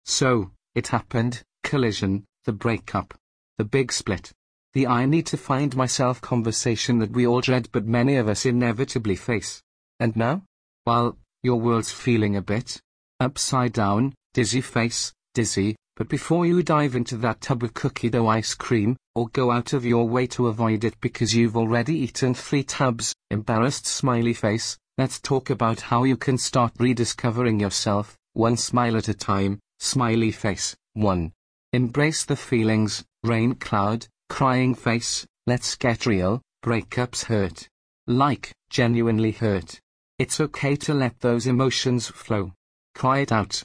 So, it happened, collision, the breakup. The big split. The I need to find myself conversation that we all dread but many of us inevitably face. And now? Well, your world's feeling a bit upside down, dizzy face, dizzy, but before you dive into that tub of cookie dough ice cream, or go out of your way to avoid it because you've already eaten 3 tubs, embarrassed smiley face, let's talk about how you can start rediscovering yourself, one smile at a time, smiley face, 1. Embrace the feelings, rain cloud, crying face, let's get real, breakups hurt. Like, genuinely hurt. It's okay to let those emotions flow. Cry it out,